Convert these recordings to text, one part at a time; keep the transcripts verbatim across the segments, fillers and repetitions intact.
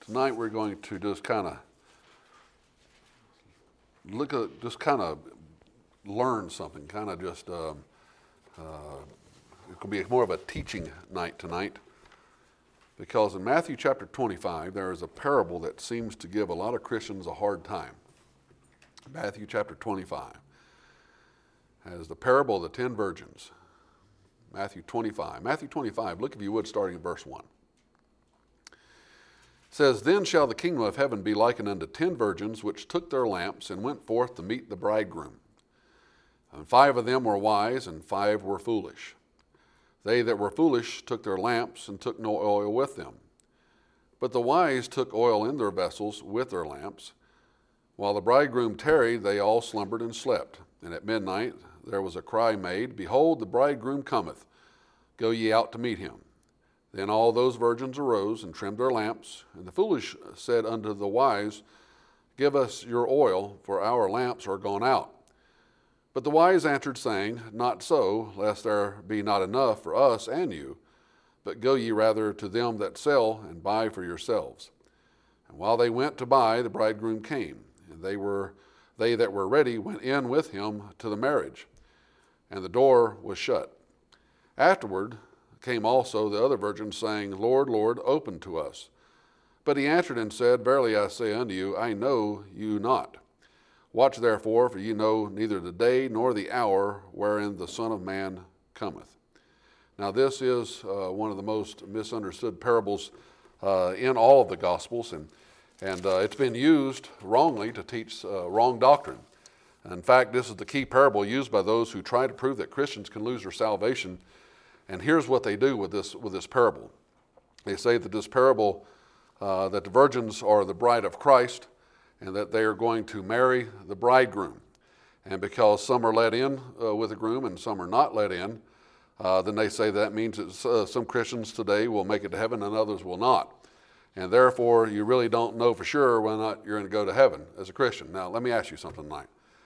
Tonight we're going to just kind of look at, just kind of learn something, kind of just, um, uh, it could be more of a teaching night tonight. Because in Matthew chapter twenty-five, there is a parable that seems to give a lot of Christians a hard time. Matthew chapter twenty-five has the parable of the ten virgins. Matthew twenty-five. Matthew twenty-five, look if you would, starting in verse one. It says, Then shall the kingdom of heaven be likened unto ten virgins, which took their lamps and went forth to meet the bridegroom. And five of them were wise, and five were foolish. They that were foolish took their lamps, and took no oil with them. But the wise took oil in their vessels with their lamps. While the bridegroom tarried, they all slumbered and slept. And at midnight there was a cry made, Behold, the bridegroom cometh. Go ye out to meet him. Then all those virgins arose and trimmed their lamps. And the foolish said unto the wise, Give us your oil, for our lamps are gone out. But the wise answered, saying, Not so, lest there be not enough for us and you. But go ye rather to them that sell, and buy for yourselves. And while they went to buy, the bridegroom came. And they were they that were ready went in with him to the marriage. And the door was shut. Afterward came also the other virgins, saying, Lord, Lord, open to us. But he answered and said, Verily I say unto you, I know you not. Watch therefore, for ye know neither the day nor the hour wherein the Son of Man cometh. Now this is uh, one of the most misunderstood parables uh, in all of the Gospels, and, and uh, it's been used wrongly to teach uh, wrong doctrine. In fact, this is the key parable used by those who try to prove that Christians can lose their salvation. And here's what they do with this, with this parable. They say that this parable, uh, that the virgins are the bride of Christ, and that they are going to marry the bridegroom. And because some are let in uh, with the groom and some are not let in, uh, then they say that means that uh, some Christians today will make it to heaven and others will not. And therefore, you really don't know for sure whether or not you're going to go to heaven as a Christian. Now, let me ask you something tonight.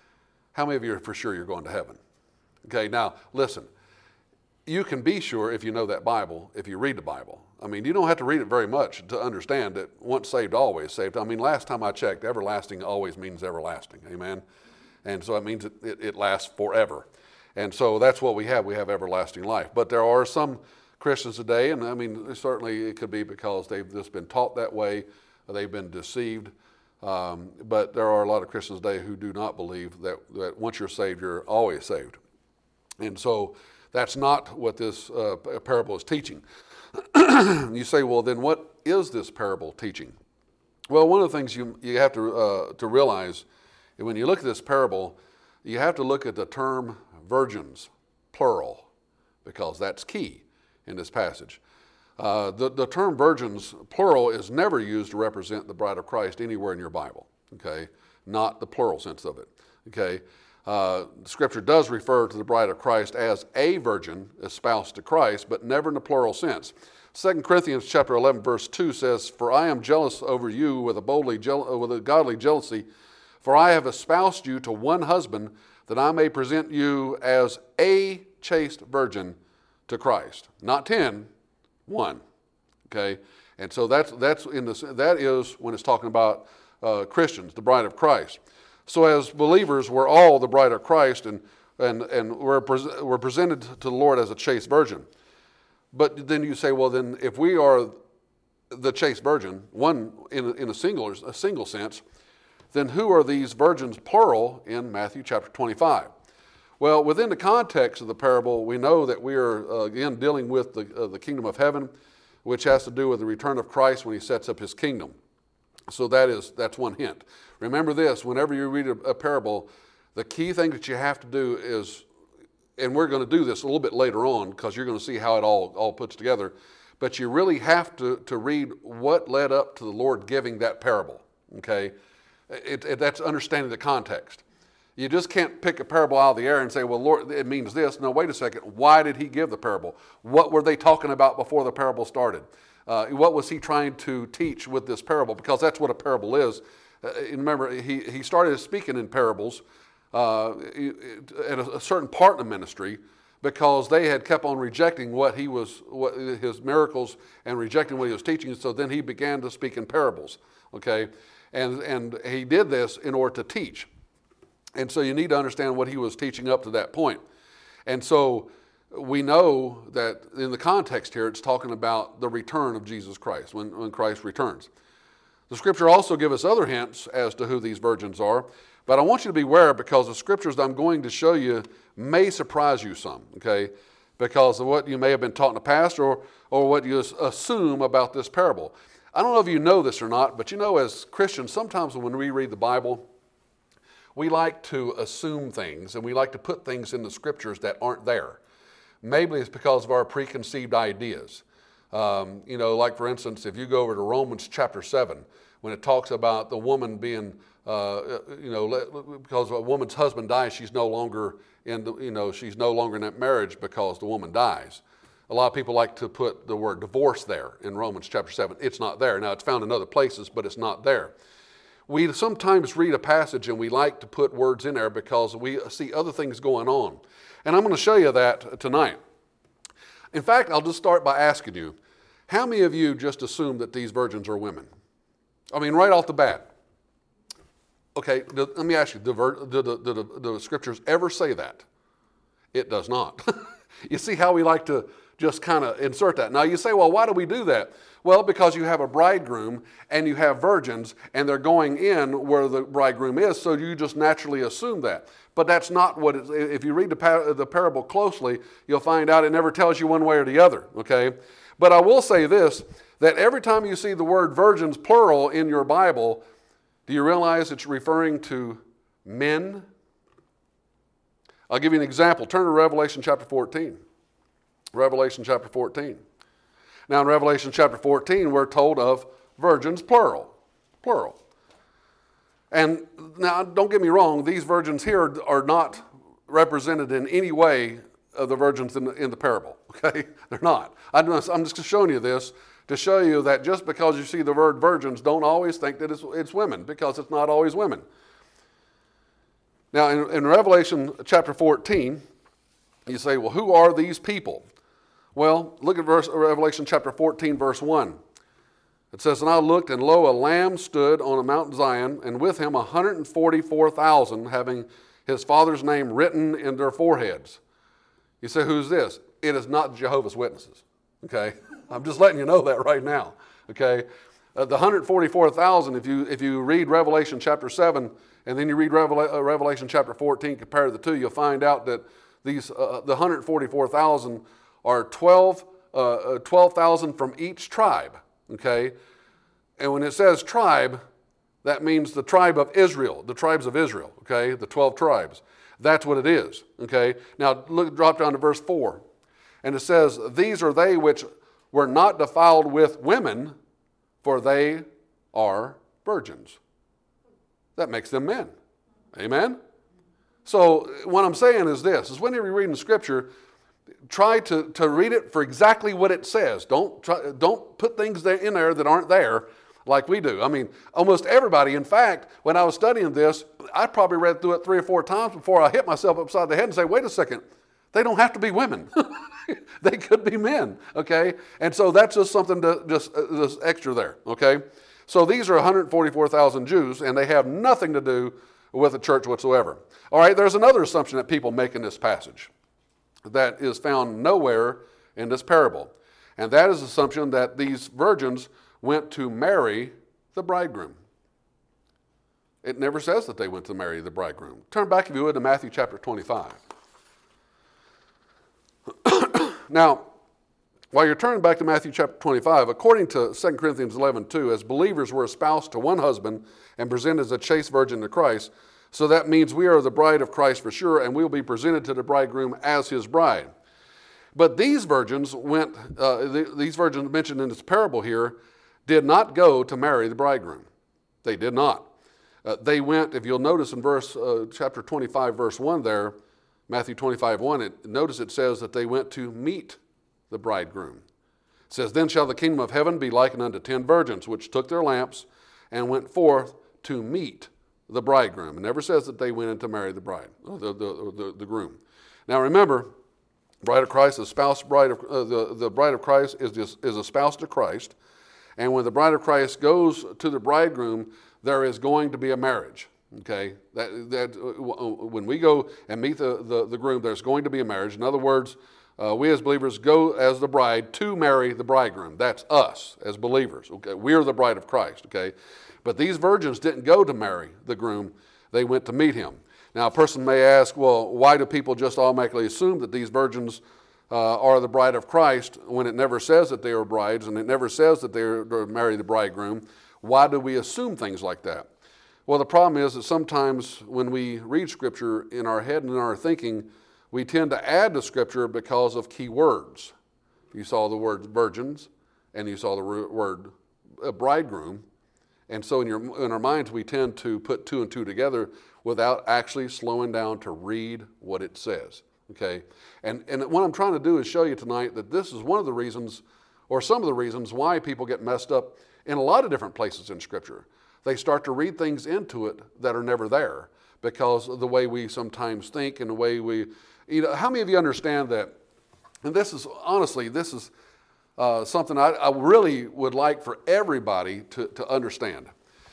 How many of you are for sure you're going to heaven? Okay, now, listen. You can be sure if you know that Bible, if you read the Bible. I mean, you don't have to read it very much to understand that once saved, always saved. I mean, last time I checked, everlasting always means everlasting. Amen? And so it means it, it, it lasts forever. And so that's what we have. We have everlasting life. But there are some Christians today, and I mean, certainly it could be because they've just been taught that way, they've been deceived. Um, but there are a lot of Christians today who do not believe that, that once you're saved, you're always saved. And so that's not what this uh, parable is teaching. You say, well, then what is this parable teaching? Well, one of the things you, you have to, uh, to realize, when you look at this parable, you have to look at the term virgins, plural, because that's key in this passage. Uh, the, the term virgins, plural, is never used to represent the bride of Christ anywhere in your Bible, okay? Not the plural sense of it, okay? Uh, Scripture does refer to the bride of Christ as a virgin espoused to Christ, but never in the plural sense. Second Corinthians chapter eleven, verse two says, For I am jealous over you with a boldly jeal- with a godly jealousy, for I have espoused you to one husband, that I may present you as a chaste virgin to Christ. Not ten, one. Okay, and so that's that's in the that is when it's talking about uh, Christians, the bride of Christ. So as believers, we're all the bride of Christ, and and and we're pres- we're presented to the Lord as a chaste virgin. But then you say, well, then if we are the chaste virgin, one in in a single a single sense, then who are these virgins, plural, in Matthew chapter twenty-five? Well, within the context of the parable, we know that we are uh, again dealing with the uh, the kingdom of heaven, which has to do with the return of Christ when He sets up His kingdom. So that is that's one hint. Remember this, whenever you read a, a parable, the key thing that you have to do is, and we're going to do this a little bit later on because you're going to see how it all, all puts together, but you really have to, to read what led up to the Lord giving that parable, okay? It, it, that's understanding the context. You just can't pick a parable out of the air and say, well, Lord, it means this. No, wait a second. Why did He give the parable? What were they talking about before the parable started? Uh, what was He trying to teach with this parable? Because that's what a parable is. Uh, remember, he, he started speaking in parables uh, at a, a certain part of ministry, because they had kept on rejecting what he was, what, his miracles, and rejecting what he was teaching. So then he began to speak in parables, okay? And, and he did this in order to teach. And so you need to understand what he was teaching up to that point. And so we know that in the context here, it's talking about the return of Jesus Christ, when, when Christ returns. The scripture also gives us other hints as to who these virgins are, but I want you to be aware, because the scriptures that I'm going to show you may surprise you some, okay, because of what you may have been taught in the past, or, or what you assume about this parable. I don't know if you know this or not, but you know, as Christians, sometimes when we read the Bible, we like to assume things, and we like to put things in the scriptures that aren't there. Maybe it's because of our preconceived ideas. Um, you know, like for instance, if you go over to Romans chapter seven, when it talks about the woman being, uh, you know, because a woman's husband dies, she's no longer in the, you know, she's no longer in that marriage because the woman dies. A lot of people like to put the word divorce there in Romans chapter seven. It's not there. Now, it's found in other places, but it's not there. We sometimes read a passage and we like to put words in there because we see other things going on. And I'm going to show you that tonight. In fact, I'll just start by asking you, how many of you just assume that these virgins are women? I mean, right off the bat. Okay, let me ask you, do the, the, the, the scriptures ever say that? It does not. You see how we like to just kind of insert that. Now you say, well, why do we do that? Well, because you have a bridegroom and you have virgins and they're going in where the bridegroom is, so you just naturally assume that. But that's not what it is. If you read the, par- the parable closely, you'll find out it never tells you one way or the other, okay? But I will say this, that every time you see the word virgins plural in your Bible, do you realize it's referring to men? I'll give you an example. Turn to Revelation chapter fourteen. Revelation chapter fourteen. Now in Revelation chapter fourteen, we're told of virgins, plural. Plural. And now don't get me wrong, these virgins here are not represented in any way of the virgins in the, in the parable. Okay? They're not. I'm just, I'm just showing you this to show you that just because you see the word virgins, don't always think that it's, it's women, because it's not always women. Now in, in Revelation chapter fourteen, you say, well, who are these people? Well, look at verse, Revelation chapter fourteen, verse one. It says, and I looked, and lo, a lamb stood on a Mount Zion, and with him one hundred forty-four thousand, having his father's name written in their foreheads. You say, who's this? It is not Jehovah's Witnesses, okay? I'm just letting you know that right now, okay? Uh, the one hundred forty-four thousand, if you, if you read Revelation chapter seven, and then you read Revela- uh, Revelation chapter fourteen, compare the two, you'll find out that these uh, the one hundred forty-four thousand are twelve thousand from each tribe, okay? And when it says tribe, that means the tribe of Israel, the tribes of Israel, okay? The twelve tribes. That's what it is, okay? Now, look, drop down to verse four. And it says, these are they which were not defiled with women, for they are virgins. That makes them men. Amen? So what I'm saying is this, is whenever you're reading the scripture, try to, to read it for exactly what it says. Don't, try, don't put things there in there that aren't there like we do. I mean, almost everybody. In fact, when I was studying this, I probably read through it three or four times before I hit myself upside the head and say, wait a second, they don't have to be women. They could be men, okay? And so that's just something to just, uh, just extra there, okay? So these are one hundred forty-four thousand Jews, and they have nothing to do with the church whatsoever. All right, there's another assumption that people make in this passage that is found nowhere in this parable. And that is the assumption that these virgins went to marry the bridegroom. It never says that they went to marry the bridegroom. Turn back, if you would, to Matthew chapter twenty-five. Now, while you're turning back to Matthew chapter twenty-five, according to Second Corinthians eleven two, as believers we're espoused to one husband and presented as a chaste virgin to Christ, so that means we are the bride of Christ for sure, and we will be presented to the bridegroom as his bride. But these virgins went, uh, the, these virgins mentioned in this parable here, did not go to marry the bridegroom. They did not. Uh, they went, if you'll notice in verse uh, chapter twenty-five, verse one there, Matthew twenty-five, one, it, notice it says that they went to meet the bridegroom. It says, then shall the kingdom of heaven be likened unto ten virgins, which took their lamps and went forth to meet the bridegroom. It never says that they went in to marry the bride, or the, the, the, the groom. Now remember, Bride of Christ, the spouse bride of uh, the, the bride of Christ is this, is a spouse to Christ. And when the bride of Christ goes to the bridegroom, there is going to be a marriage. Okay, that that uh, when we go and meet the, the, the groom, there's going to be a marriage. In other words, uh, we as believers go as the bride to marry the bridegroom. That's us as believers. Okay, we're the bride of Christ. Okay, but these virgins didn't go to marry the groom; they went to meet him. Now, a person may ask, well, why do people just automatically assume that these virgins uh, are the bride of Christ when it never says that they are brides and it never says that they're to marry the bridegroom? Why do we assume things like that? Well, the problem is that sometimes when we read Scripture in our head and in our thinking, we tend to add to Scripture because of key words. You saw the word virgins and you saw the word bridegroom. And so in, your, in our minds, we tend to put two and two together without actually slowing down to read what it says, okay? And, and what I'm trying to do is show you tonight that this is one of the reasons, or some of the reasons, why people get messed up in a lot of different places in Scripture. They start to read things into it that are never there because of the way we sometimes think and the way we, you know, how many of you understand that? And this is, honestly, this is uh, something I, I really would like for everybody to, to understand.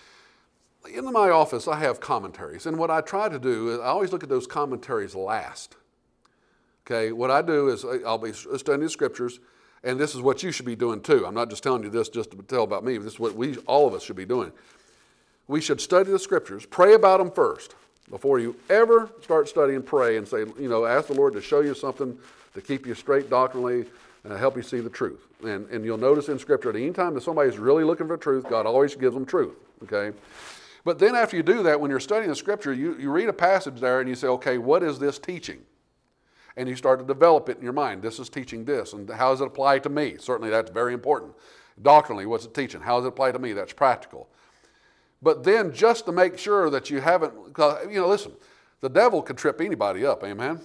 In my office, I have commentaries, and what I try to do is I always look at those commentaries last. Okay, what I do is I'll be studying the Scriptures, and this is what you should be doing too. I'm not just telling you this just to tell about me. This is what we, all of us, should be doing. We should study the Scriptures, pray about them first, before you ever start studying. Pray and say, you know, ask the Lord to show you something to keep you straight doctrinally and help you see the truth. And and you'll notice in Scripture, at any time that somebody's really looking for truth, God always gives them truth. Okay. But then after you do that, when you're studying the Scripture, you, you read a passage there and you say, okay, what is this teaching? And you start to develop it in your mind. This is teaching this, and how does it apply to me? Certainly that's very important. Doctrinally, what's it teaching? How does it apply to me? That's practical. But then just to make sure that you haven't, you know, listen, the devil can trip anybody up, amen?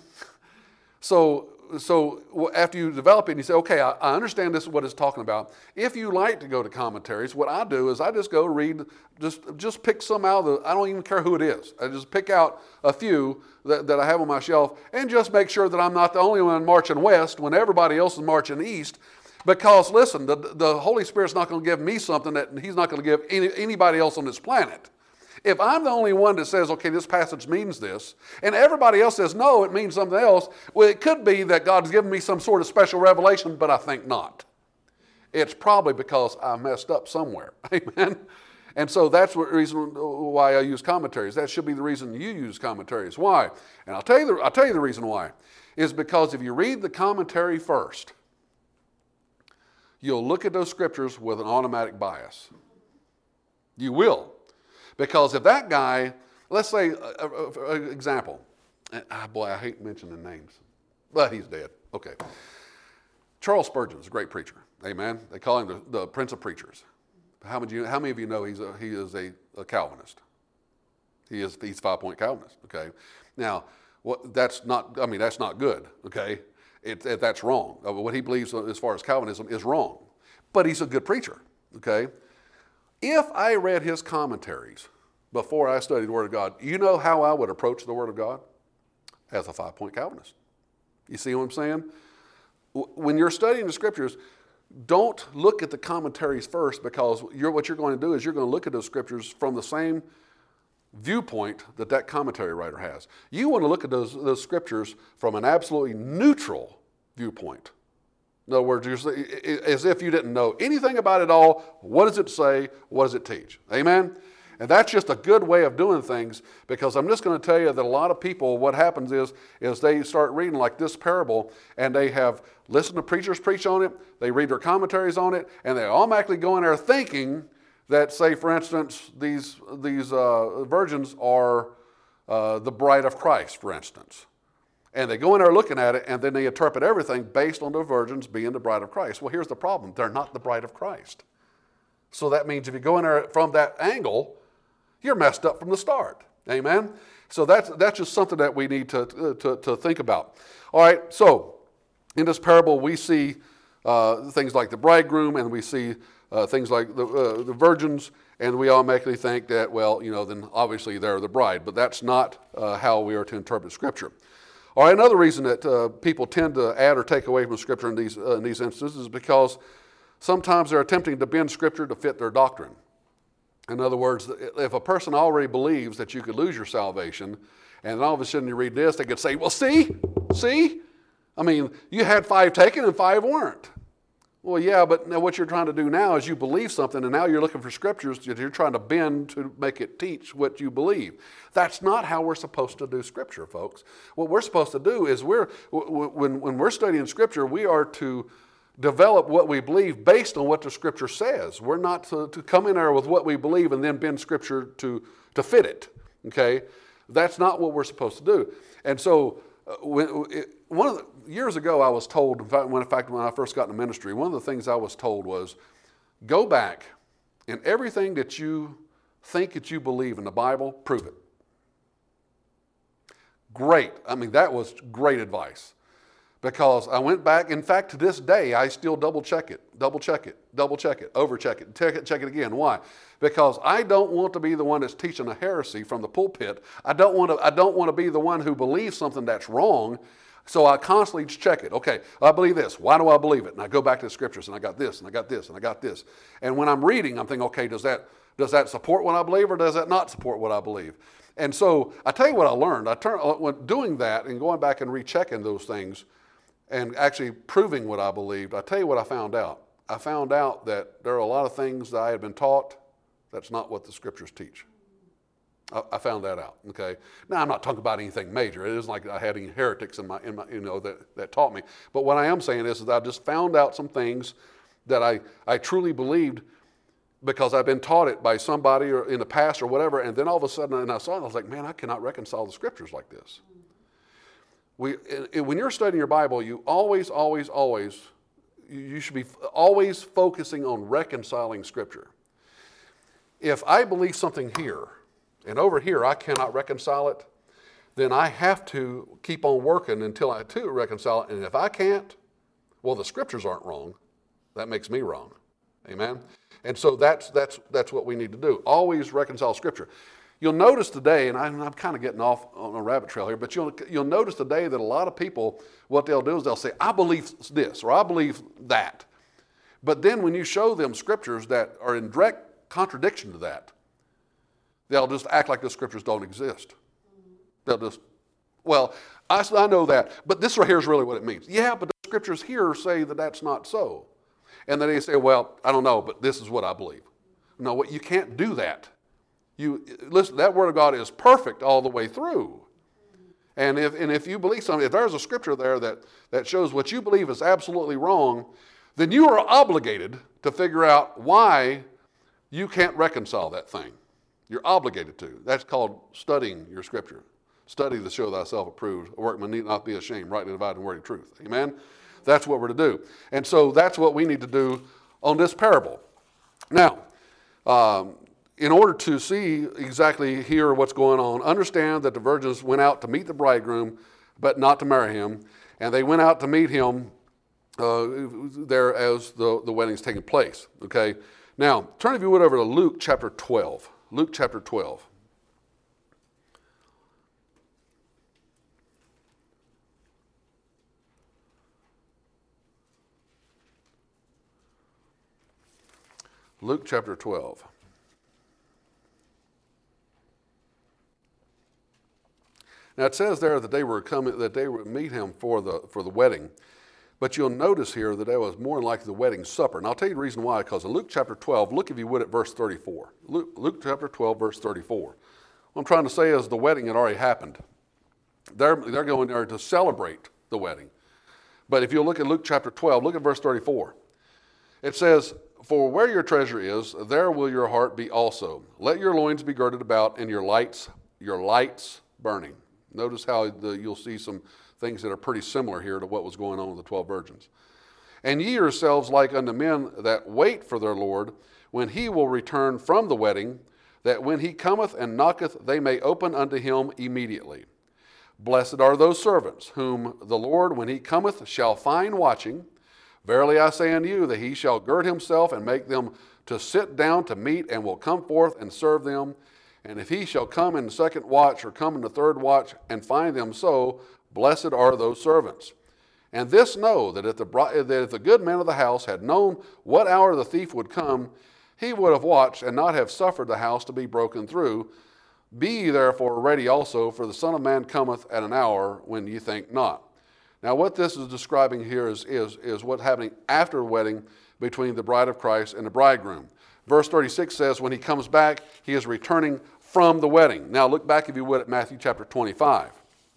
So So after you develop it and you say, okay, I, I understand this is what it's talking about. If you like to go to commentaries, what I do is I just go read, just just pick some out of the, I don't even care who it is. I just pick out a few that, that I have on my shelf and just make sure that I'm not the only one marching west when everybody else is marching east. Because listen, the, the Holy Spirit's not going to give me something that He's not going to give any, anybody else on this planet. If I'm the only one that says, okay, this passage means this, and everybody else says, no, it means something else, well, it could be that God's given me some sort of special revelation, but I think not. It's probably because I messed up somewhere. Amen? And so that's the reason why I use commentaries. That should be the reason you use commentaries. Why? And I'll tell you the, I'll tell you the reason why. Is because if you read the commentary first, you'll look at those scriptures with an automatic bias. You will. Because if that guy, let's say, an example. Ah, boy, I hate mentioning names. But he's dead. Okay. Charles Spurgeon is a great preacher. Amen. They call him the, the Prince of Preachers. How many, how many of you know he's a, he is a, a Calvinist? He is he's five-point Calvinist. Okay. Now, what, that's not. I mean, that's not good. Okay. It, it, that's wrong. What he believes as far as Calvinism is wrong. But he's a good preacher. Okay. If I read his commentaries before I studied the Word of God, you know how I would approach the Word of God? As a five-point Calvinist. You see what I'm saying? When you're studying the Scriptures, don't look at the commentaries first, because you're, what you're going to do is you're going to look at those Scriptures from the same viewpoint that that commentary writer has. You want to look at those, those Scriptures from an absolutely neutral viewpoint. In other words, as if you didn't know anything about it all. What does it say? What does it teach? Amen? And that's just a good way of doing things, because I'm just going to tell you that a lot of people, what happens is, is they start reading like this parable, and they have listened to preachers preach on it, they read their commentaries on it, and they automatically go in there thinking that, say, for instance, these, these uh, virgins are uh, the bride of Christ, for instance. And they go in there looking at it, and then they interpret everything based on the virgins being the bride of Christ. Well, here's the problem. They're not the bride of Christ. So that means if you go in there from that angle, you're messed up from the start. Amen? So that's, that's just something that we need to, to, to think about. All right, so in this parable, we see uh, things like the bridegroom, and we see uh, things like the, uh, the virgins, and we automatically think that, well, you know, then obviously they're the bride. But that's not uh, how we are to interpret Scripture. Or another reason that uh, people tend to add or take away from Scripture in these, uh, in these instances is because sometimes they're attempting to bend Scripture to fit their doctrine. In other words, if a person already believes that you could lose your salvation, and then all of a sudden you read this, they could say, well, see, see? I mean, you had five taken and five weren't. Well, yeah, but now what you're trying to do now is you believe something, and now you're looking for scriptures that you're trying to bend to make it teach what you believe. That's not how we're supposed to do Scripture, folks. What we're supposed to do is we're when, when we're studying Scripture, we are to develop what we believe based on what the Scripture says. We're not to, to come in there with what we believe and then bend Scripture to, to fit it, okay? That's not what we're supposed to do. And so uh, when, it, one of the, years ago I was told, in fact, when, in fact, when I first got into ministry, one of the things I was told was, go back and everything that you think that you believe in the Bible, prove it. Great. I mean, that was great advice. Because I went back, in fact, to this day, I still double check it, double check it, double check it, over check it, check it, check it again. Why? Because I don't want to be the one that's teaching a heresy from the pulpit. I don't want to, I don't want to be the one who believes something that's wrong. So I constantly check it. Okay, I believe this. Why do I believe it? And I go back to the scriptures, and I got this, and I got this, and I got this. And when I'm reading, I'm thinking, okay, does that, does that support what I believe, or does that not support what I believe? And so I tell you what I learned. I turn, when doing that and going back and rechecking those things, and actually proving what I believed, I tell you what I found out. I found out that there are a lot of things that I had been taught that's not what the scriptures teach. I, I found that out, okay? Now, I'm not talking about anything major. It isn't like I had any heretics in my, in my you know, that, that taught me. But what I am saying is, is that I just found out some things that I, I truly believed because I've been taught it by somebody or in the past or whatever, and then all of a sudden, and I saw it, I was like, man, I cannot reconcile the scriptures like this. We, when you're studying your Bible, you always, always, always, you should be always focusing on reconciling Scripture. If I believe something here, and over here I cannot reconcile it, then I have to keep on working until I too reconcile it. And if I can't, well, the Scriptures aren't wrong. That makes me wrong. Amen? And so that's, that's, that's what we need to do. Always reconcile Scripture. You'll notice today, and I'm, I'm kind of getting off on a rabbit trail here, but you'll, you'll notice today that a lot of people, what they'll do is they'll say, I believe this, or I believe that. But then when you show them scriptures that are in direct contradiction to that, they'll just act like the scriptures don't exist. They'll just, well, I, I know that, but this right here is really what it means. Yeah, but the scriptures here say that that's not so. And then they say, well, I don't know, but this is what I believe. No, you can't do that. You listen, that word of God is perfect all the way through. And if and if you believe something, if there's a scripture there that, that shows what you believe is absolutely wrong, then you are obligated to figure out why you can't reconcile that thing. You're obligated to. That's called studying your scripture. Study to show thyself approved. A workman need not be ashamed, rightly dividing the word of truth. Amen? That's what we're to do. And so that's what we need to do on this parable. Now, um, in order to see exactly here what's going on, understand that the virgins went out to meet the bridegroom, but not to marry him. And they went out to meet him uh, there as the, the wedding is taking place. Okay. Now, turn if you would over to Luke chapter twelve. Luke chapter twelve. Luke chapter twelve. Now it says there that they were coming, that they would meet him for the for the wedding, but you'll notice here that it was more than likely the wedding supper. And I'll tell you the reason why. Because in Luke chapter twelve, look if you would at verse thirty-four. Luke, Luke chapter twelve, verse thirty-four. What I'm trying to say is the wedding had already happened. They're they're going there to celebrate the wedding. But if you look at Luke chapter twelve, look at verse thirty-four. It says, "For where your treasure is, there will your heart be also. Let your loins be girded about, and your lights your lights burning." Notice how the, you'll see some things that are pretty similar here to what was going on with the twelve virgins. "And ye yourselves like unto men that wait for their Lord, when he will return from the wedding, that when he cometh and knocketh, they may open unto him immediately. Blessed are those servants, whom the Lord, when he cometh, shall find watching. Verily I say unto you, that he shall gird himself and make them to sit down to meat, and will come forth and serve them. And if he shall come in the second watch, or come in the third watch, and find them so, Blessed are those servants. And this know, that if, the, that if the good man of the house had known what hour the thief would come, he would have watched and not have suffered the house to be broken through. Be ye therefore ready also, for the Son of Man cometh at an hour when ye think not. Now what this is describing here is, is, is what's happening after the wedding between the bride of Christ and the bridegroom. Verse thirty-six says, when he comes back, he is returning from the wedding. Now look back, if you would, at Matthew chapter twenty-five.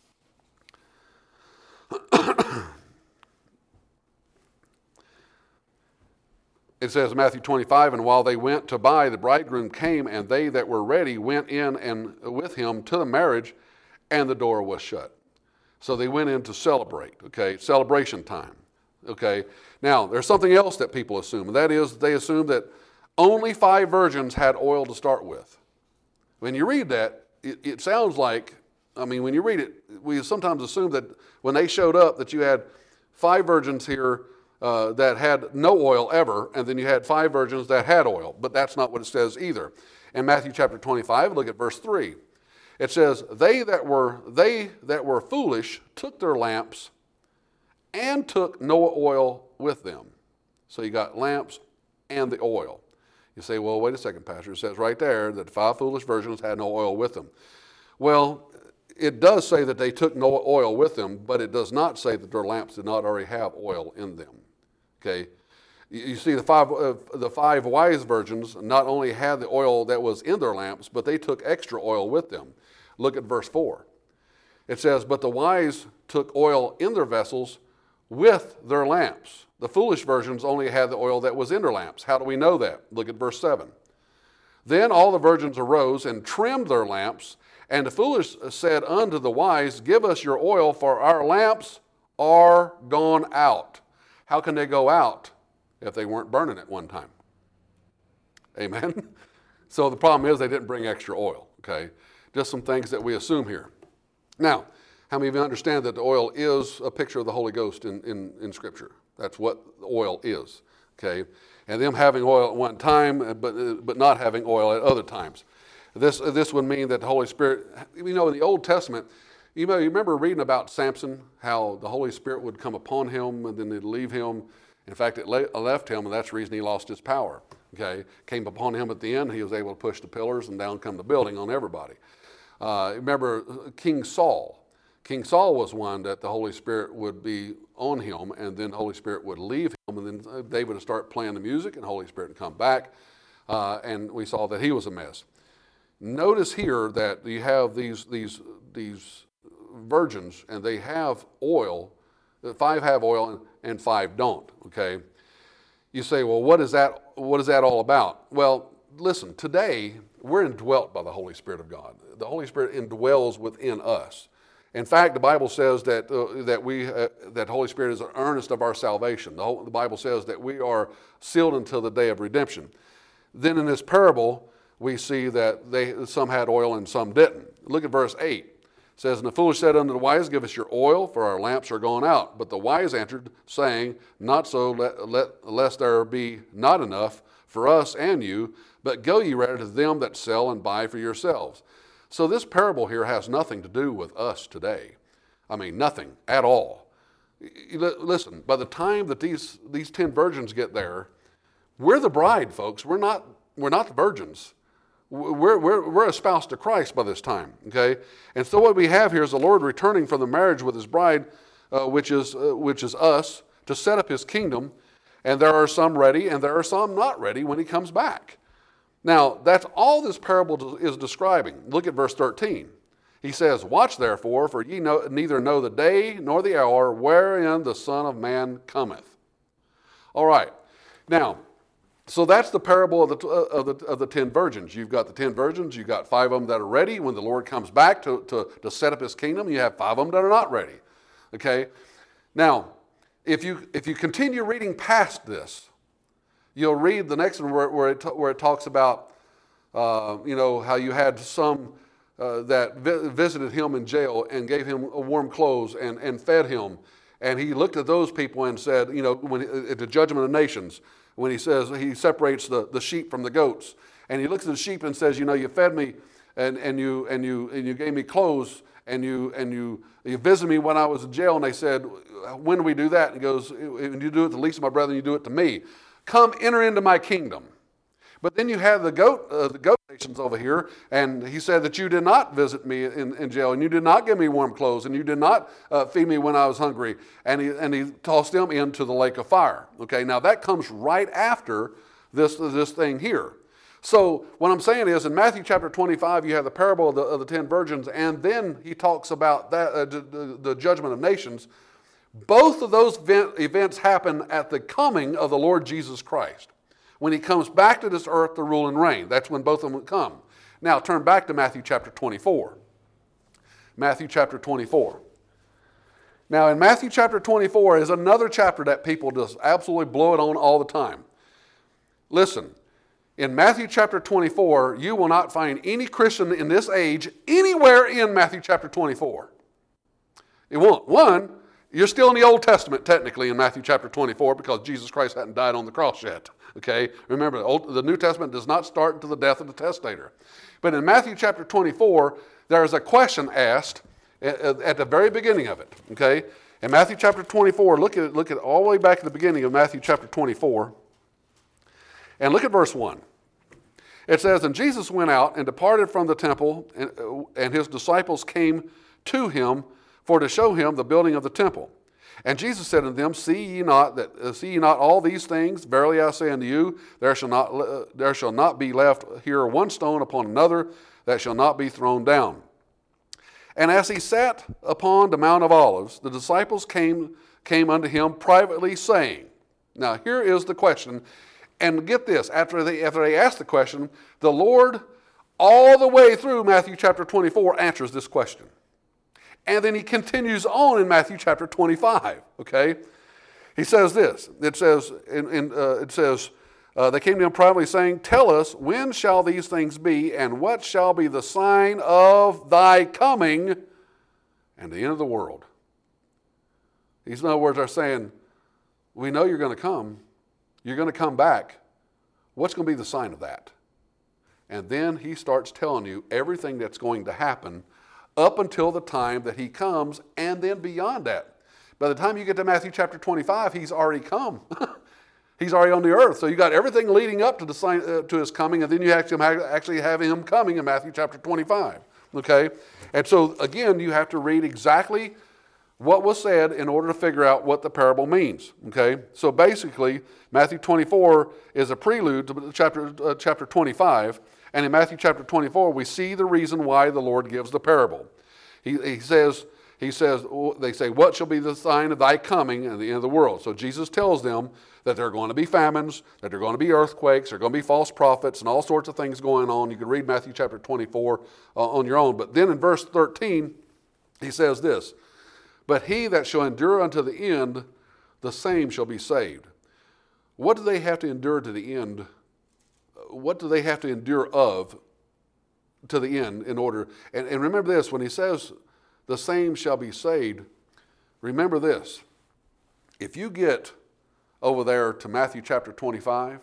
It says, Matthew twenty-five, and while they went to buy, the bridegroom came, and they that were ready went in and with him to the marriage, and the door was shut. So they went in to celebrate, okay, celebration time, okay. Now, there's something else that people assume, and that is they assume that only five virgins had oil to start with. When you read that, it, it sounds like, I mean, when you read it, we sometimes assume that when they showed up that you had five virgins here uh, that had no oil ever, and then you had five virgins that had oil. But that's not what it says either. In Matthew chapter twenty-five, look at verse three. It says, they that were they that were foolish took their lamps and took no oil with them. So you got lamps and the oil. You say, well, wait a second, Pastor. It says right there that five foolish virgins had no oil with them. Well, it does say that they took no oil with them, but it does not say that their lamps did not already have oil in them. Okay, you see, the five uh, the five wise virgins not only had the oil that was in their lamps, but they took extra oil with them. Look at verse four. It says, but the wise took oil in their vessels with their lamps. The foolish virgins only had the oil that was in their lamps. How do we know that? Look at verse seven. Then all the virgins arose and trimmed their lamps, and the foolish said unto the wise, give us your oil, for our lamps are gone out. How can they go out if they weren't burning at one time? Amen? So the problem is they didn't bring extra oil, okay? Just some things that we assume here. Now, how many of you understand that the oil is a picture of the Holy Ghost in, in, in Scripture? That's what oil is, okay? And them having oil at one time, but, but not having oil at other times. This, this would mean that the Holy Spirit, you know, in the Old Testament, you know, you remember reading about Samson, how the Holy Spirit would come upon him and then it'd leave him. In fact, it left him, and that's the reason he lost his power. Okay, came upon him at the end. He was able to push the pillars, and down come the building on everybody. Uh, remember King Saul. King Saul was one that the Holy Spirit would be on him, and then the Holy Spirit would leave him, and then David would start playing the music, and the Holy Spirit would come back, uh, and we saw that he was a mess. Notice here that you have these these these virgins, and they have oil. Five have oil, and, and five don't. Okay. You say, well, what is that? What is that all about? Well, listen. Today we're indwelt by the Holy Spirit of God. The Holy Spirit indwells within us. In fact, the Bible says that uh, that we uh, that Holy Spirit is an earnest of our salvation. The, whole, the Bible says that we are sealed until the day of redemption. Then in this parable, we see that they some had oil and some didn't. Look at verse eight. It says, and the foolish said unto the wise, give us your oil, for our lamps are gone out. But the wise answered, saying, not so, let, let, lest there be not enough for us and you, but go ye rather to them that sell and buy for yourselves. So this parable here has nothing to do with us today. I mean, nothing at all. Listen, by the time that these, these ten virgins get there, we're the bride, folks. We're not, we're not the virgins. We're, we're, we're espoused to Christ by this time, okay? And so what we have here is the Lord returning from the marriage with his bride, uh, which is uh, which is us, to set up his kingdom. And there are some ready and there are some not ready when he comes back. Now, that's all this parable is describing. Look at verse thirteen. He says, watch therefore, for ye know, neither know the day nor the hour wherein the Son of Man cometh. All right. Now, so that's the parable of the, of the of the ten virgins. You've got the ten virgins. You've got five of them that are ready when the Lord comes back to, to, to set up his kingdom. You have five of them that are not ready. Okay? Now, if you if you continue reading past this, you'll read the next one where, where, it, where it talks about, uh, you know, how you had some uh, that vi- visited him in jail and gave him warm clothes and, and fed him. And he looked at those people and said, you know, when at the judgment of nations, when he says he separates the, the sheep from the goats. And he looks at the sheep and says, you know, you fed me and, and you and you and you gave me clothes, and you and you you visited me when I was in jail, and they said, when do we do that? And he goes, when you do it to the least of my brethren, you do it to me. Come, enter into my kingdom. But then you have the goat, uh, the goat nations over here, and he said that you did not visit me in, in jail, and you did not give me warm clothes, and you did not uh, feed me when I was hungry, and he and he tossed them into the lake of fire. Okay, now that comes right after this this thing here. So what I'm saying is, in Matthew chapter twenty-five, you have the parable of the, of the ten virgins, and then he talks about that uh, the, the judgment of nations. Both of those event, events happen at the coming of the Lord Jesus Christ. When he comes back to this earth to rule and reign, that's when both of them come. Now turn back to Matthew chapter twenty-four. Matthew chapter twenty-four. Now in Matthew chapter twenty-four is another chapter that people just absolutely blow it on all the time. Listen, in Matthew chapter twenty-four, you will not find any Christian in this age anywhere in Matthew chapter twenty-four. It won't. One, you're still in the Old Testament technically in Matthew chapter twenty-four because Jesus Christ hadn't died on the cross yet. Okay, remember, the, Old, the New Testament does not start until the death of the testator. But in Matthew chapter twenty-four, there is a question asked at, at the very beginning of it. Okay, in Matthew chapter twenty-four, look at look at all the way back at the beginning of Matthew chapter twenty-four, and look at verse one. It says, "And Jesus went out and departed from the temple, and, and his disciples came to him for to show him the building of the temple. And Jesus said unto them, See ye not that uh, see ye not all these things? Verily I say unto you, there shall not uh, there shall not be left here one stone upon another that shall not be thrown down. And as he sat upon the Mount of Olives, the disciples came came unto him privately, saying." Now here is the question, and get this: after they after they asked the question, the Lord, all the way through Matthew chapter twenty-four, answers this question. And then he continues on in Matthew chapter twenty-five, okay? He says this. It says, in, in, uh, it says uh, they came to him privately saying, Tell us, when shall these things be, and what shall be the sign of thy coming and the end of the world? These, in other words, are saying, we know you're going to come. You're going to come back. What's going to be the sign of that? And then he starts telling you everything that's going to happen up until the time that he comes, and then beyond that. By the time you get to Matthew chapter twenty-five, he's already come. He's already on the earth. So you got everything leading up to the sign, uh, to his coming, and then you actually actually have him coming in Matthew chapter twenty-five. Okay? And so again, you have to read exactly what was said in order to figure out what the parable means. Okay? So basically, Matthew twenty-four is a prelude to chapter uh, chapter twenty-five. And in Matthew chapter twenty-four, we see the reason why the Lord gives the parable. He, he says, he says, they say, what shall be the sign of thy coming and the end of the world? So Jesus tells them that there are going to be famines, that there are going to be earthquakes, there are going to be false prophets, and all sorts of things going on. You can read Matthew chapter twenty-four uh, on your own. But then in verse thirteen, he says this, But he that shall endure unto the end, the same shall be saved. What do they have to endure to the end? What do they have to endure of to the end in order? And, and remember this, when he says the same shall be saved, remember this. If you get over there to Matthew chapter twenty-five,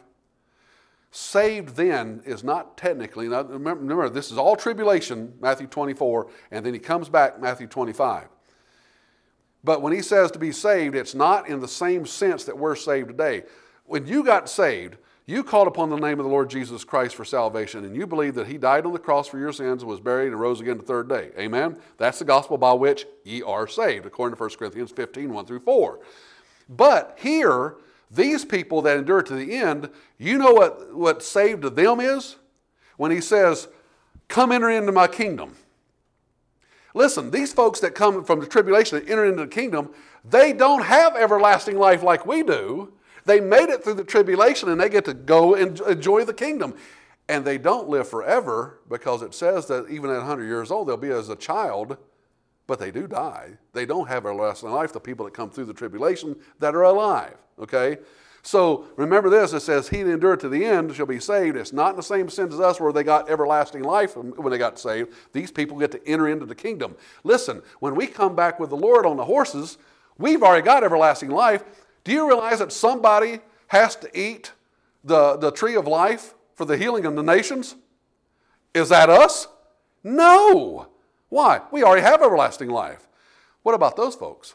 saved then is not technically, now remember, remember this is all tribulation, Matthew twenty-four, and then he comes back, Matthew twenty-five. But when he says to be saved, it's not in the same sense that we're saved today. When you got saved, you called upon the name of the Lord Jesus Christ for salvation, and you believe that he died on the cross for your sins, was buried, and rose again the third day. Amen? That's the gospel by which ye are saved, according to First Corinthians fifteen, one through four. But here, these people that endure to the end, you know what, what saved to them is? When he says, come enter into my kingdom. Listen, these folks that come from the tribulation that enter into the kingdom, they don't have everlasting life like we do. They made it through the tribulation and they get to go and enjoy the kingdom. And they don't live forever because it says that even at one hundred years old, they'll be as a child, but they do die. They don't have everlasting life, the people that come through the tribulation that are alive, okay? So remember this, it says, he that endured to the end shall be saved. It's not in the same sense as us where they got everlasting life when they got saved. These people get to enter into the kingdom. Listen, when we come back with the Lord on the horses, we've already got everlasting life. Do you realize that somebody has to eat the, the tree of life for the healing of the nations? Is that us? No. Why? We already have everlasting life. What about those folks?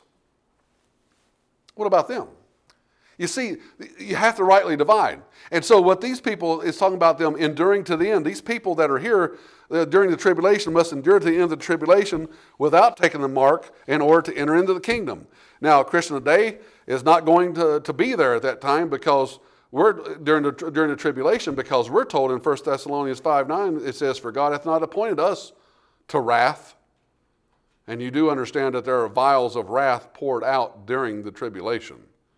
What about them? You see, you have to rightly divide. And so what these people is talking about them enduring to the end. These people that are here uh, during the tribulation must endure to the end of the tribulation without taking the mark in order to enter into the kingdom. Now, a Christian today is not going to, to be there at that time because we're during the during the tribulation, because we're told in First Thessalonians five nine, it says, "For God hath not appointed us to wrath." And you do understand that there are vials of wrath poured out during the tribulation.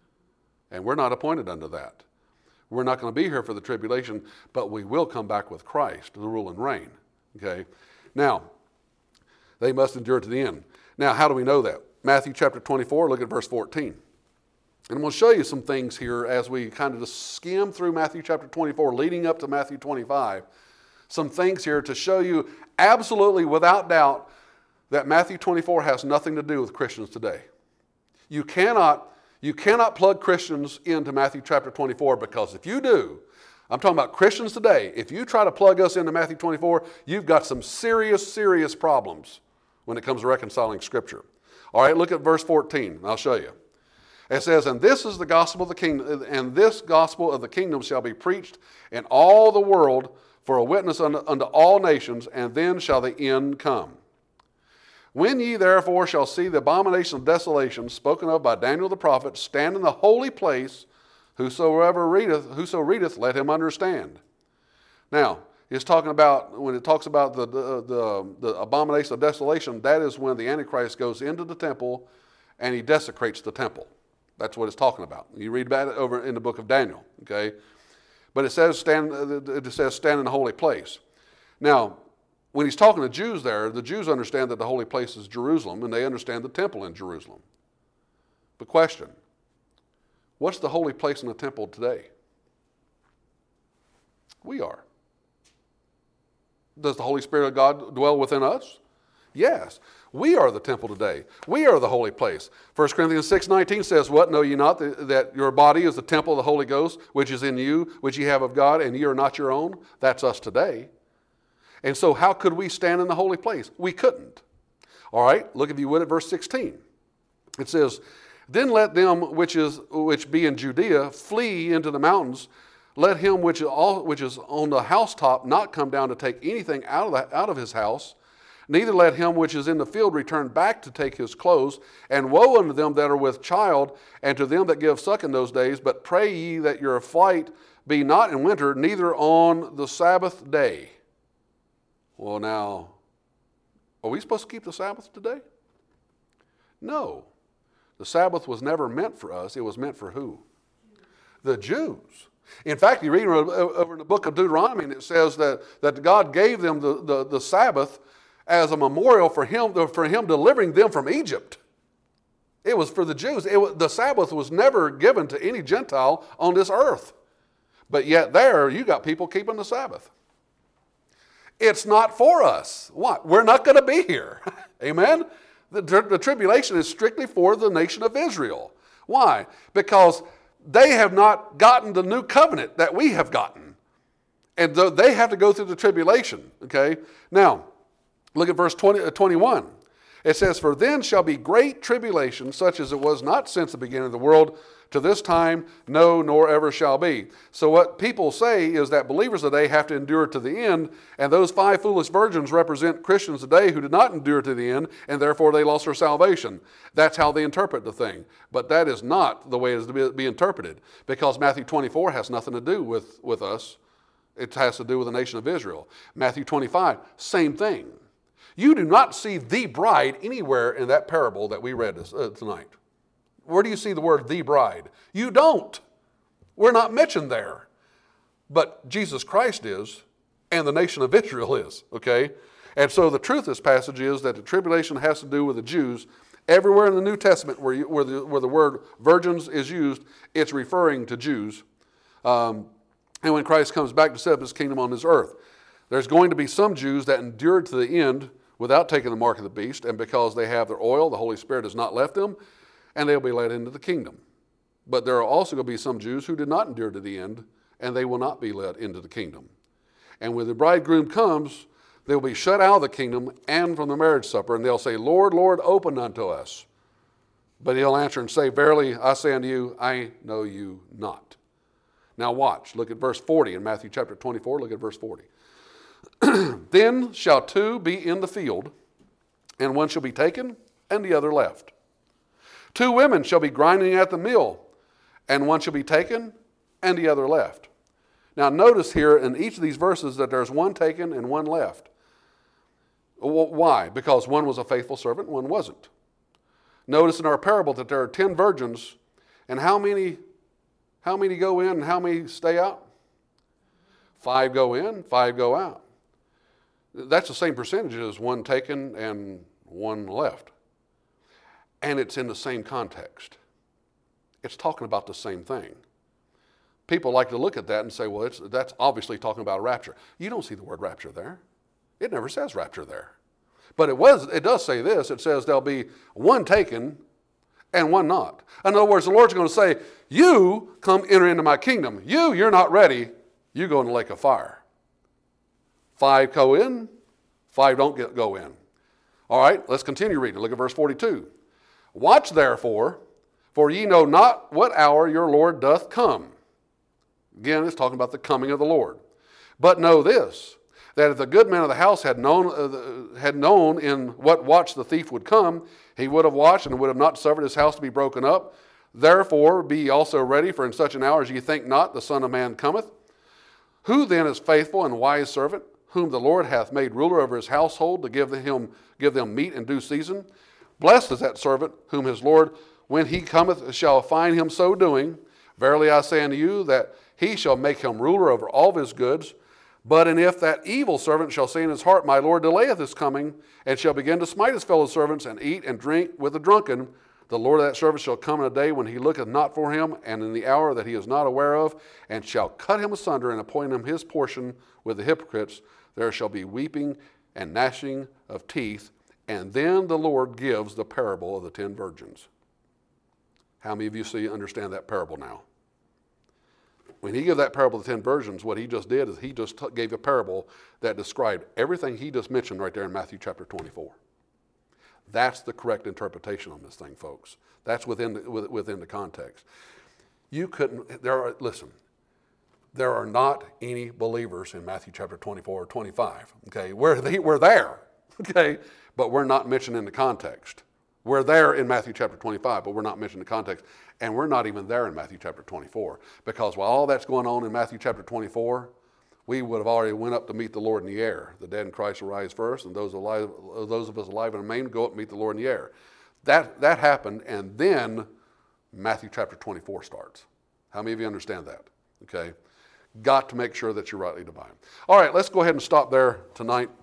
And we're not appointed unto that. We're not going to be here for the tribulation, but we will come back with Christ to rule and reign. Okay? Now, they must endure to the end. Now, how do we know that? Matthew chapter twenty-four, look at verse fourteen. And I'm going to show you some things here as we kind of just skim through Matthew chapter twenty-four, leading up to Matthew twenty-five. Some things here to show you absolutely without doubt that Matthew twenty-four has nothing to do with Christians today. You cannot, you cannot plug Christians into Matthew chapter twenty-four, because if you do, I'm talking about Christians today, if you try to plug us into Matthew twenty-four, you've got some serious, serious problems when it comes to reconciling Scripture. All right, look at verse fourteen. I'll show you. It says, "And this is the gospel of the kingdom, and this gospel of the kingdom shall be preached in all the world for a witness unto, unto all nations, and then shall the end come. When ye therefore shall see the abomination of desolation spoken of by Daniel the prophet stand in the holy place, whosoever readeth, whoso readeth, let him understand." Now, it's talking about, when it talks about the, the, the, the abomination of desolation, that is when the Antichrist goes into the temple and he desecrates the temple. That's what it's talking about. You read about it over in the book of Daniel, okay? But it says stand, it says stand in the holy place. Now, when he's talking to Jews there, the Jews understand that the holy place is Jerusalem, and they understand the temple in Jerusalem. But question, what's the holy place in the temple today? We are. Does the Holy Spirit of God dwell within us? Yes. We are the temple today. We are the holy place. First Corinthians six nineteen says, "What, know ye not that, that your body is the temple of the Holy Ghost, which is in you, which ye have of God, and ye are not your own?" That's us today. And so how could we stand in the holy place? We couldn't. All right, look if you would at verse sixteen. It says, "Then let them which is which be in Judea flee into the mountains. Let him which is, all, which is on the housetop not come down to take anything out of, the, out of his house. Neither let him which is in the field return back to take his clothes. And woe unto them that are with child, and to them that give suck in those days. But pray ye that your flight be not in winter, neither on the Sabbath day." Well, now, are we supposed to keep the Sabbath today? No. The Sabbath was never meant for us. It was meant for who? The Jews. In fact, you read over in the book of Deuteronomy, and it says that, that God gave them the, the, the Sabbath as a memorial for him, for him delivering them from Egypt. It was for the Jews. It was, the Sabbath was never given to any Gentile on this earth. But yet there, you got people keeping the Sabbath. It's not for us. What? We're not going to be here. Amen? The, the tribulation is strictly for the nation of Israel. Why? Because they have not gotten the new covenant that we have gotten. And they have to go through the tribulation. Okay? Now, look at verse twenty, uh, twenty-one. It says, "For then shall be great tribulation, such as it was not since the beginning of the world, to this time, no, nor ever shall be." So what people say is that believers today have to endure to the end, and those five foolish virgins represent Christians today who did not endure to the end, and therefore they lost their salvation. That's how they interpret the thing. But that is not the way it is to be, be interpreted, because Matthew twenty-four has nothing to do with, with us. It has to do with the nation of Israel. Matthew twenty-five, same thing. You do not see the bride anywhere in that parable that we read this, uh, tonight. Where do you see the word the bride? You don't. We're not mentioned there. But Jesus Christ is, and the nation of Israel is, okay? And so the truth of this passage is that the tribulation has to do with the Jews. Everywhere in the New Testament where, you, where, the, where the word virgins is used, it's referring to Jews. Um, and when Christ comes back to set up his kingdom on this earth, there's going to be some Jews that endured to the end without taking the mark of the beast, and because they have their oil, the Holy Spirit has not left them, and they'll be led into the kingdom. But there are also going to be some Jews who did not endure to the end, and they will not be led into the kingdom. And when the bridegroom comes, They will be shut out of the kingdom and from the marriage supper, and they'll say, Lord, Lord, open unto us. But he'll answer and say, verily, I say unto you, I know you not. Now watch, look at verse forty in Matthew chapter twenty-four, look at verse forty. Then shall two be in the field, and one shall be taken, and the other left. Two women shall be grinding at the mill, and one shall be taken, and the other left. Now notice here in each of these verses that there's one taken and one left. Why? Because one was a faithful servant, one wasn't. Notice in our parable that there are ten virgins, and how many, how many go in and how many stay out? Five go in, five go out. That's the same percentage as one taken and one left. And it's in the same context. It's talking about the same thing. People like to look at that and say, well, it's, that's obviously talking about rapture. You don't see the word rapture there. It never says rapture there. But it was. It does say this. It says there'll be one taken and one not. In other words, the Lord's going to say, you come enter into my kingdom. You, you're not ready. You go in the lake of fire. Five go in, five don't get, go in. All right, let's continue reading. Look at verse forty-two. Watch therefore, for ye know not what hour your Lord doth come. Again, it's talking about the coming of the Lord. But know this, that if the good man of the house had known, uh, had known in what watch the thief would come, he would have watched and would have not suffered his house to be broken up. Therefore be ye also ready, for in such an hour as ye think not, the Son of Man cometh. Who then is faithful and wise servant, whom the Lord hath made ruler over his household, to give him give them meat in due season? Blessed is that servant whom his Lord, when he cometh, shall find him so doing. Verily I say unto you, that he shall make him ruler over all of his goods. But and if that evil servant shall say in his heart, my Lord delayeth his coming, and shall begin to smite his fellow servants, and eat and drink with the drunken, the Lord of that servant shall come in a day when he looketh not for him, and in the hour that he is not aware of, and shall cut him asunder, and appoint him his portion with the hypocrites. There shall be weeping and gnashing of teeth. And then the Lord gives the parable of the ten virgins. How many of you see understand that parable now? When he gave that parable of the ten virgins, what he just did is he just t- gave a parable that described everything he just mentioned right there in Matthew chapter twenty-four. That's the correct interpretation on this thing, folks. That's within the, within the context. You couldn't, there are, listen, there are not any believers in Matthew chapter twenty-four or twenty-five, okay? We're, the, we're there, okay? But we're not mentioned in the context. We're there in Matthew chapter twenty-five, but we're not mentioned in the context. And we're not even there in Matthew chapter twenty-four. Because while all that's going on in Matthew chapter twenty-four, we would have already went up to meet the Lord in the air. The dead in Christ will rise first, and those alive, those of us alive and remain go up and meet the Lord in the air. That, that happened, and then Matthew chapter twenty-four starts. How many of you understand that? Okay. Got to make sure that you're rightly dividing. All right, let's go ahead and stop there tonight.